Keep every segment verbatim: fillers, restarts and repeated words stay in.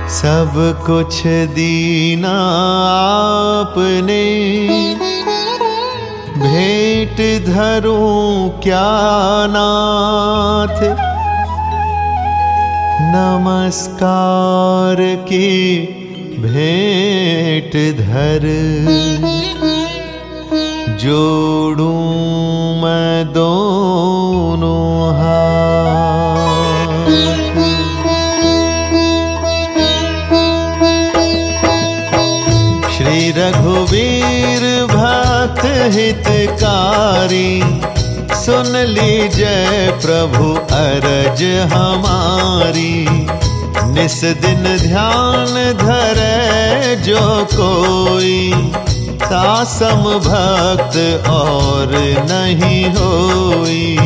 सब कुछ दीना आपने, भेंट धरूं क्या नाथ। नमस्कार की भेंट धर, जोड़ूं मैं दोनों हाथ। श्री रघुवीर भक्त हितकारी, सुन लीजय प्रभु अरज हमारी। निस दिन ध्यान धरे जो कोई, तासम भक्त और नहीं होई।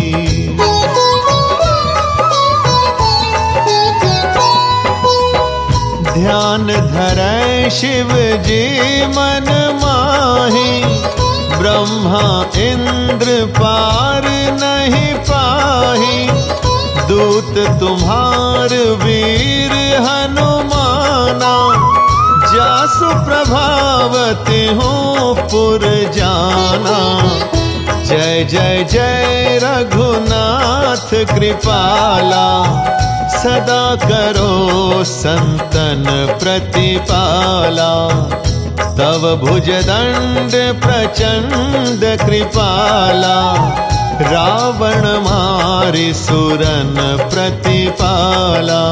ध्यान धरै शिव जी मन माही, ब्रह्मा इंद्र पार नहीं पाही। दूत तुम्हार वीर हनुमाना, जासु प्रभावती हूँ पुर जाना। जय जय जय रघुनाथ कृपाला, सदा करो संतन प्रतिपाला। तव भुजदंड प्रचंड कृपाला, रावण मारि सुरन प्रतिपाला।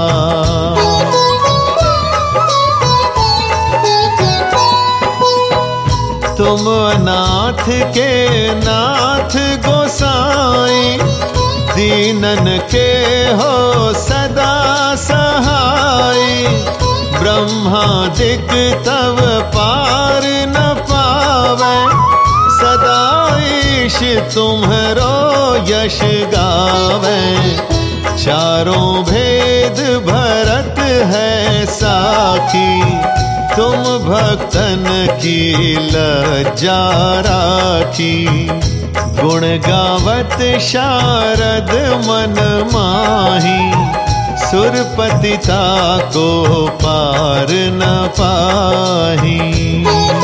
तुम अनाथ के नाथ गोसाई, दीनन के हो सदा सहाई। ब्रह्मादिक तव पार न पावै, सदा ईश तुम्हरो यश गावै। चारों भेद भरत है साखी, तुम भक्तन की लज्जा राखी। गुण गावत शारद मन माही, सुरपति ताको पार न पाही।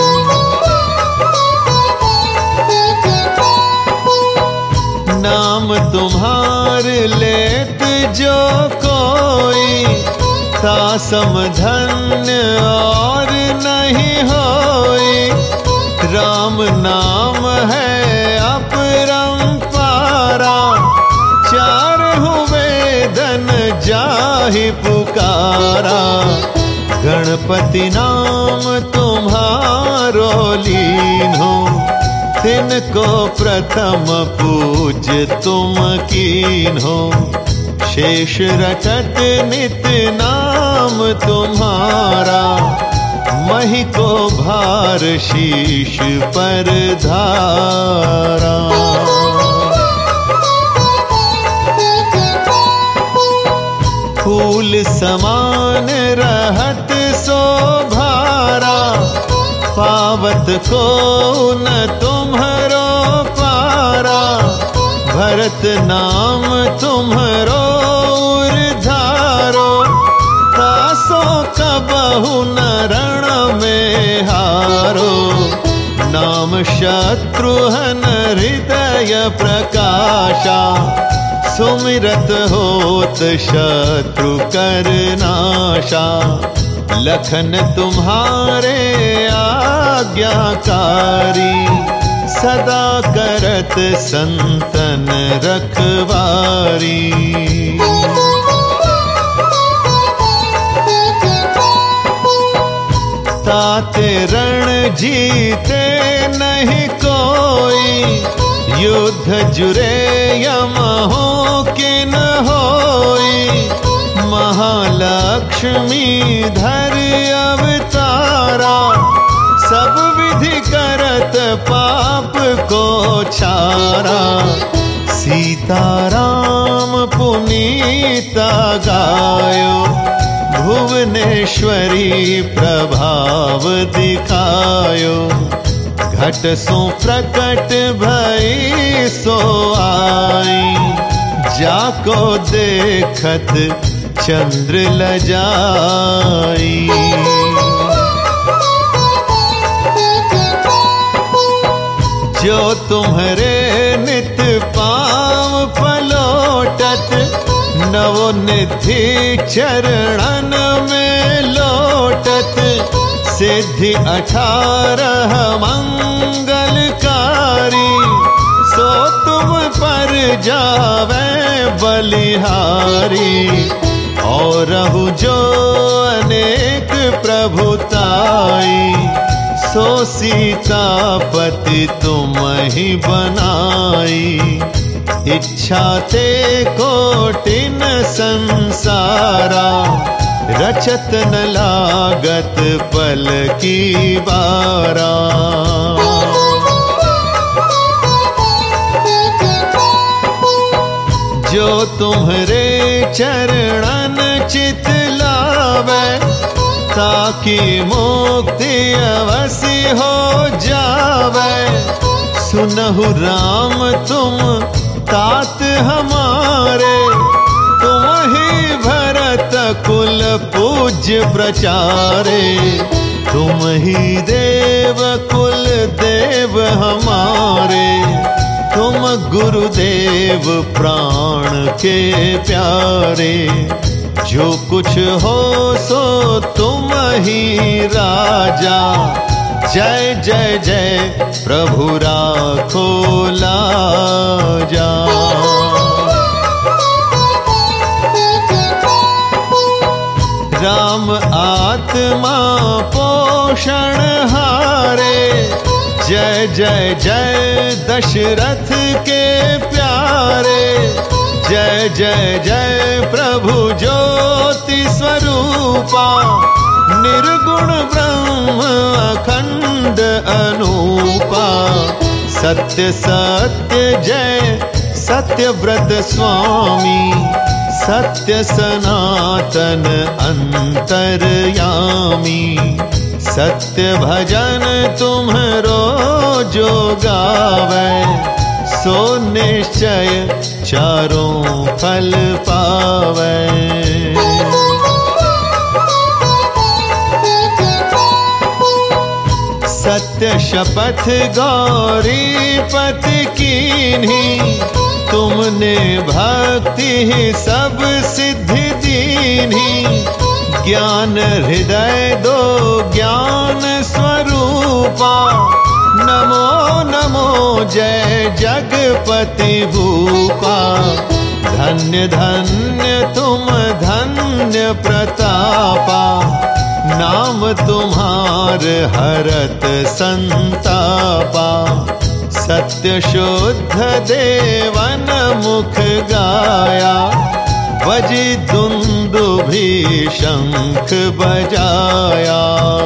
नाम तुम्हार लेत जो कोई, तासम धन्य और नहीं होई। राम नाम है अपरंपारा, चारहु वेदन जाहि पुकारा। गणपति नाम तुम्हारो लीन्हो, तिनको प्रथम पूज तुम कीन्हो। शेष रटत नित नाम तुम्हारा, मही को भार शीश पर धारा। फूल समान रहत शोभारा, पावत को न तुम्हरो पारा। भरत नाम तुम्हरो उर्धारो, तासो कबहु न रण में हारो। नाम शत्रुहन हृदय प्रकाशा, सुमिरत होत शत्रु कर नाशा। लखन तुम्हारे आज्ञाकारी, सदा करत संतन रखवारी। ताते रण जीते नहीं कोई, युद्ध जुरे यम हो किन होई। महालक्ष्मी धर अवतारा, सब विधि करत पाप को छारा। सीताराम पुनीता गायो, भुवनेश्वरी प्रभाव दिखायो। घट सो प्रकट भई सो आई, जाको देखत चंद्र लजाई। जो तुम्हारे नित पाँव पलोटत, नवोनिधि चरणन में लोटत, सिद्धि अठारह मंगलकारी, सो तुम पर जावे बलिहारी। और रहु जो अनेक प्रभुताई, सो सीतापति तुम ही बनाई। इच्छा ते कोटिन संसारा, रचत न लागत पल की बारा। जो तुम्हारे चरणन चित लावे, ताकि मुक्ति अवश्य हो जावे। सुनहु राम तुम तात हमारे, तुम ही भरत कुल पूज्य प्रचारे। तुम ही देव कुल देव हमारे, तुम गुरुदेव प्राण के प्यारे। जो कुछ हो सो तुम ही राजा, जय जय जय प्रभु राखो लाजा। राम आत्मा पोषण हारे, जय जय जय दशरथ के प्यारे। जय जय जय प्रभु ज्योति स्वरूपा, निर्गुण ब्रह्म अखंड अनूपा। सत्य सत्य जय सत्यव्रत स्वामी, सत्य सनातन अंतर्यामी। सत्य भजन तुम्हरो जो गावे, सो निश्चय चारों फल पावे। सत्य शपथ गौरीपति कीन्ही, तुमने भक्ति ही सब सिद्धि दीन्ही। ज्ञान हृदय दो ज्ञान स्वरूपा, नमो नमो जय जगपति भूपा। धन्य धन्य तुम धन्य प्रतापा, नाम तुम्हार हरत संतापा। सत्य शुद्ध देवन मुख गाया, बजी दुंदुभि शंख बजाया।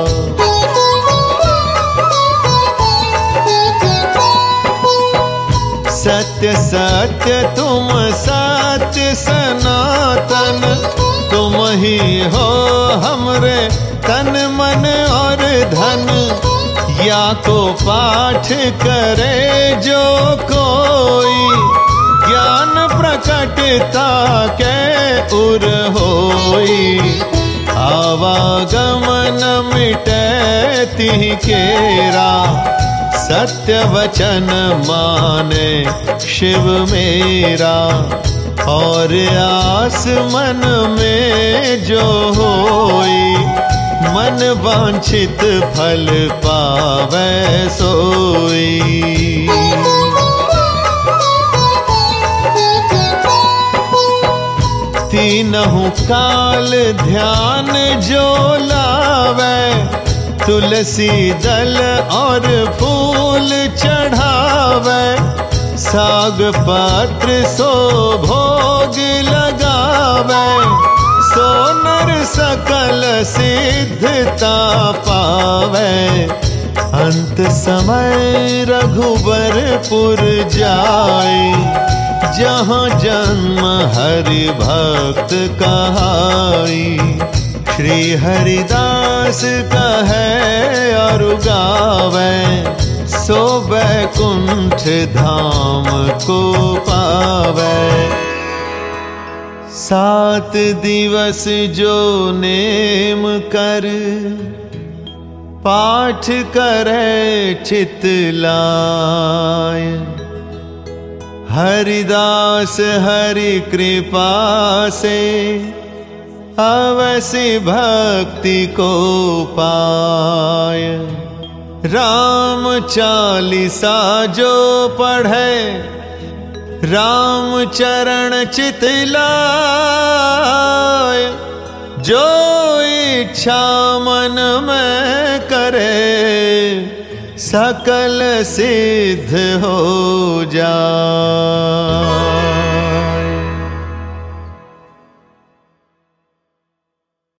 सत्य सत्य तुम सत्य सनातन, तुम ही हो हमरे तन मन और धन। या को पाठ करे जो कोई, ज्ञान प्रकटता के उर होई। आवागमन मिटे तिहि केरा, सत्य वचन माने शिव मेरा। और आस मन में जो होई, मन वांछित फल पावे सोई। तीनहु काल ध्यान जो लावे, तुलसी दल और फूल चढ़ावे। साग पत्र सो भोग लगावे, सो नर सकल सिद्धता पावे। अंत समय रघुबरपुर जाए, जहाँ जन्म हरि भक्त कहाई। श्री हरिदास कहे और गावे, सो बैकुंठ, धाम को पावे। सात दिवस जो नेम कर, पाठ करे चित लाय। हरिदास हरि कृपा से, अवश्य भक्ति को पाय। राम चालीसा जो पढ़े, राम चरण चित लाय। जो इच्छा मन में करे, सकल सिद्ध हो जाए।